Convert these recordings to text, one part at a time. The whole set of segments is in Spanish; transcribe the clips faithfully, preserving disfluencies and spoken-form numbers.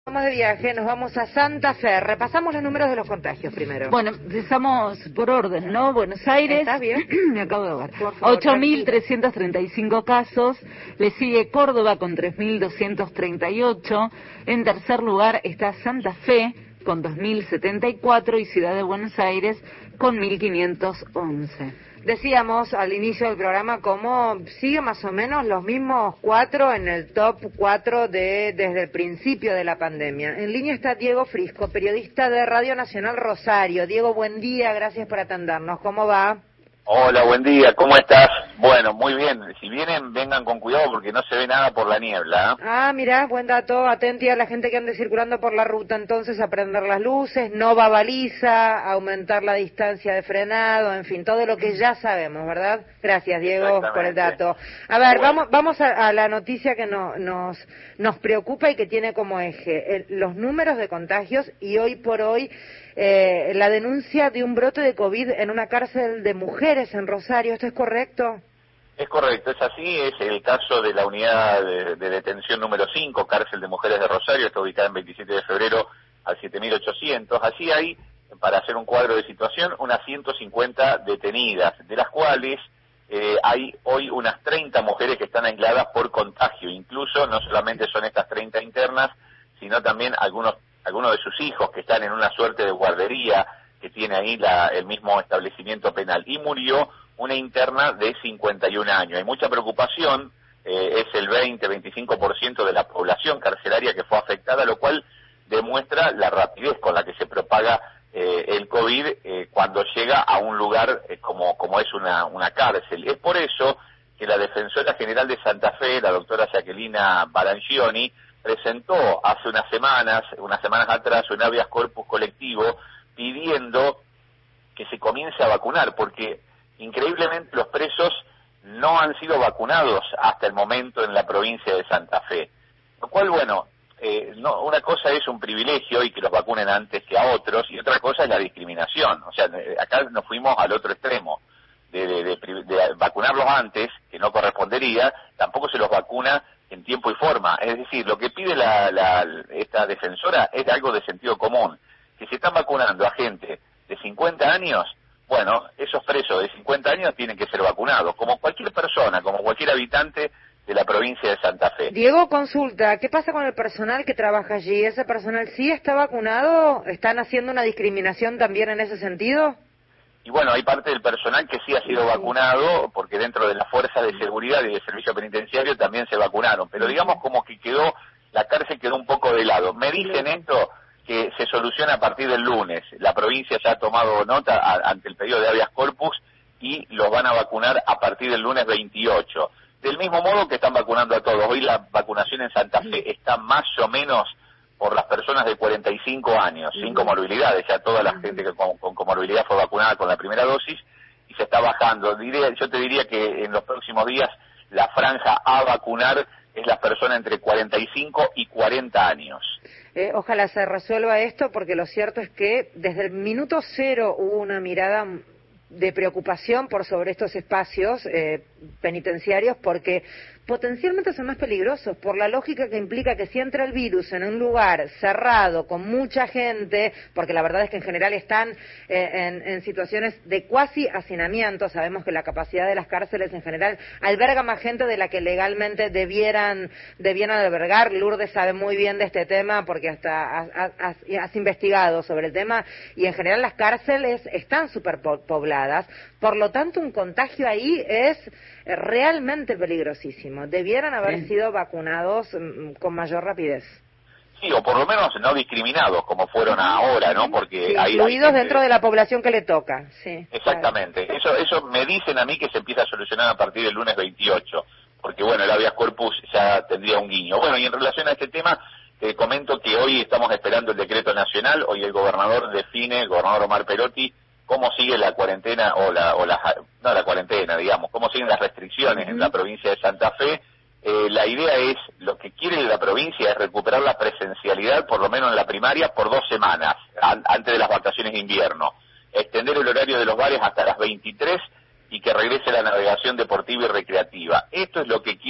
Vamos de viaje, nos vamos a Santa Fe. Repasamos los números de los contagios primero. Bueno, empezamos por orden, ¿no? Buenos Aires. ¿Está bien? Me acabo de ver. ocho mil trescientos treinta y cinco casos. Le sigue Córdoba con tres mil doscientos treinta y ocho. En tercer lugar está Santa Fe con dos mil setenta y cuatro y Ciudad de Buenos Aires con mil quinientos once. Decíamos al inicio del programa cómo sigue más o menos los mismos cuatro en el top cuatro de desde el principio de la pandemia. En línea está Diego Frisco, periodista de Radio Nacional Rosario. Diego, buen día, gracias por atendernos. ¿Cómo va? Hola, buen día, ¿cómo estás? Bueno, muy bien. Si vienen, vengan con cuidado porque no se ve nada por la niebla, ¿eh? Ah, mirá, buen dato. Atenti a la gente que ande circulando por la ruta, entonces a prender las luces, no va baliza, aumentar la distancia de frenado, en fin, todo lo que ya sabemos, ¿verdad? Gracias, Diego, por el dato. A ver, bueno. vamos vamos a, a la noticia que no, nos nos preocupa y que tiene como eje el, los números de contagios y hoy por hoy Eh, la denuncia de un brote de COVID en una cárcel de mujeres en Rosario. ¿Esto es correcto? Es correcto, es así. Es el caso de la unidad de, de detención número cinco, cárcel de mujeres de Rosario, está ubicada en veintisiete de febrero al siete mil ochocientos. Allí hay, para hacer un cuadro de situación, unas ciento cincuenta detenidas, de las cuales eh, hay hoy unas treinta mujeres que están aisladas por contagio. Incluso no solamente son estas treinta internas, sino también algunos algunos de sus hijos que están en una suerte de guardería que tiene ahí la, el mismo establecimiento penal. Y murió una interna de cincuenta y un años. Hay mucha preocupación, eh, es el veinte a veinticinco por ciento de la población carcelaria que fue afectada, lo cual demuestra la rapidez con la que se propaga eh, el COVID eh, cuando llega a un lugar eh, como, como es una, una cárcel. Es por eso que la Defensora General de Santa Fe, la doctora Jacquelina Barangioni, presentó hace unas semanas, unas semanas atrás, un habeas corpus colectivo pidiendo que se comience a vacunar, porque increíblemente los presos no han sido vacunados hasta el momento en la provincia de Santa Fe. Lo cual, bueno, eh, no, una cosa es un privilegio y que los vacunen antes que a otros, y otra cosa es la discriminación. O sea, acá nos fuimos al otro extremo. De, de, de, de vacunarlos antes, que no correspondería, tampoco se los vacuna en tiempo y forma. Es decir, lo que pide la, la, esta defensora es algo de sentido común. Si se están vacunando a gente de cincuenta años, bueno, esos presos de cincuenta años tienen que ser vacunados, como cualquier persona, como cualquier habitante de la provincia de Santa Fe. Diego, consulta, ¿qué pasa con el personal que trabaja allí? ¿Ese personal sí está vacunado? ¿Están haciendo una discriminación también en ese sentido? Y bueno, hay parte del personal que sí ha sido vacunado, porque dentro de la fuerza de seguridad y de servicio penitenciario también se vacunaron, pero digamos como que quedó, la cárcel quedó un poco de lado. Me dicen esto que se soluciona a partir del lunes, la provincia ya ha tomado nota a, ante el pedido de habeas corpus y los van a vacunar a partir del lunes veintiocho. Del mismo modo que están vacunando a todos, hoy la vacunación en Santa Fe está más o menos por las personas de cuarenta y cinco años, sin comorbilidades, ya toda la gente que con, con comorbilidad fue vacunada con la primera dosis y se está bajando. Diría, yo te diría que en los próximos días la franja a vacunar es las personas entre cuarenta y cinco y cuarenta años. Eh, ojalá se resuelva esto, porque lo cierto es que desde el minuto cero hubo una mirada de preocupación por sobre estos espacios eh, penitenciarios, porque potencialmente son más peligrosos, por la lógica que implica que si entra el virus en un lugar cerrado, con mucha gente, porque la verdad es que en general están eh, en, en situaciones de cuasi hacinamiento, sabemos que la capacidad de las cárceles en general alberga más gente de la que legalmente debieran, debieran albergar. Lourdes sabe muy bien de este tema, porque hasta has, has, has investigado sobre el tema, y en general las cárceles están superpobladas, por lo tanto un contagio ahí es realmente peligrosísimo. Debieran haber sido vacunados mm, con mayor rapidez. Sí, o por lo menos no discriminados como fueron ahora, ¿no? Porque sí, hay, incluidos hay dentro de la población que le toca. Sí, exactamente. Claro. Eso eso me dicen a mí que se empieza a solucionar a partir del lunes veintiocho, porque bueno, el habeas corpus ya tendría un guiño. Bueno, y en relación a este tema, te comento que hoy estamos esperando el decreto nacional. Hoy el gobernador define, el gobernador Omar Perotti, cómo sigue la cuarentena, o la, o la, no la cuarentena, digamos, cómo siguen las restricciones uh-huh. en la provincia de Santa Fe. Eh, la idea es, lo que quiere la provincia es recuperar la presencialidad, por lo menos en la primaria, por dos semanas, an, antes de las vacaciones de invierno. Extender el horario de los bares hasta las veintitrés y que regrese la navegación deportiva y recreativa. Esto es lo que quiere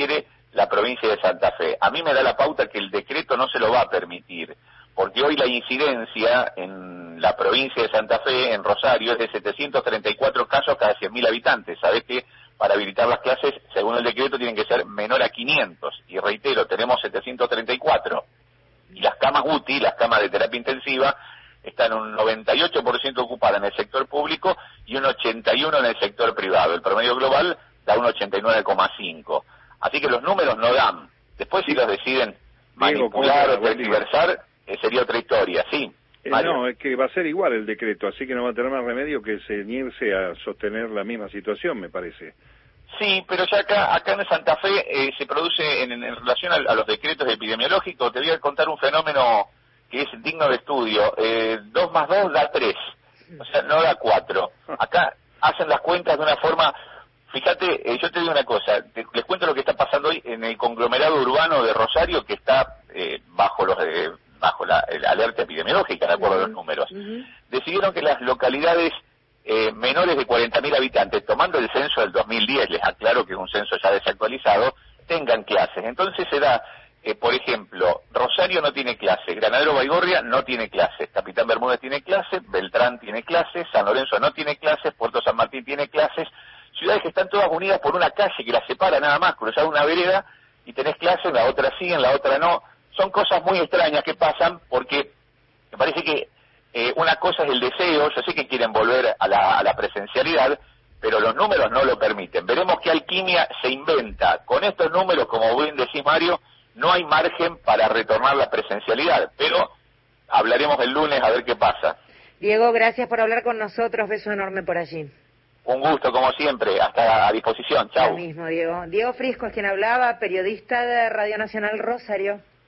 la provincia de Santa Fe. A mí me da la pauta que el decreto no se lo va a permitir, porque hoy la incidencia en la provincia de Santa Fe, en Rosario, es de setecientos treinta y cuatro casos cada cien mil habitantes. Sabés que para habilitar las clases, según el decreto, tienen que ser menor a quinientos. Y reitero, tenemos setecientos treinta y cuatro. Y las camas U T I, las camas de terapia intensiva, están un noventa y ocho por ciento ocupadas en el sector público y un ochenta y uno por ciento en el sector privado. El promedio global da un ochenta y nueve coma cinco. Así que los números no dan. Después, si los deciden manipular o tergiversar, eh, sería otra historia, ¿sí? Eh, no, es que va a ser igual el decreto, así que no va a tener más remedio que ceñirse a sostener la misma situación, me parece. Sí, pero ya acá, acá en Santa Fe eh, se produce, en, en relación a, a los decretos epidemiológicos, te voy a contar un fenómeno que es digno de estudio. Eh, dos más dos da tres, o sea, no da cuatro. Acá hacen las cuentas de una forma... Fíjate, eh, yo te digo una cosa, te, les cuento lo que está pasando hoy en el conglomerado urbano de Rosario, que está eh, bajo los eh, bajo la, la alerta epidemiológica, de acuerdo a los números. Uh-huh. Decidieron que las localidades eh, menores de cuarenta mil habitantes, tomando el censo del dos mil diez, les aclaro que es un censo ya desactualizado, tengan clases. Entonces se da, eh, por ejemplo, Rosario no tiene clase, Granadero Baigorria no tiene clases, Capitán Bermúdez tiene clases, Beltrán tiene clases, San Lorenzo no tiene clases, Puerto San Martín tiene clases, ciudades que están todas unidas por una calle que las separa nada más, cruzar una vereda y tenés clases, la otra sí, en la otra no. Son cosas muy extrañas que pasan porque me parece que eh, una cosa es el deseo, yo sé que quieren volver a la, a la presencialidad, pero los números no lo permiten. Veremos qué alquimia se inventa. Con estos números, como bien decís, Mario, no hay margen para retornar la presencialidad, pero hablaremos el lunes a ver qué pasa. Diego, gracias por hablar con nosotros, beso enorme por allí. Un gusto, como siempre, hasta a disposición. Chau. Lo mismo, Diego. Diego Frisco es quien hablaba, periodista de Radio Nacional Rosario.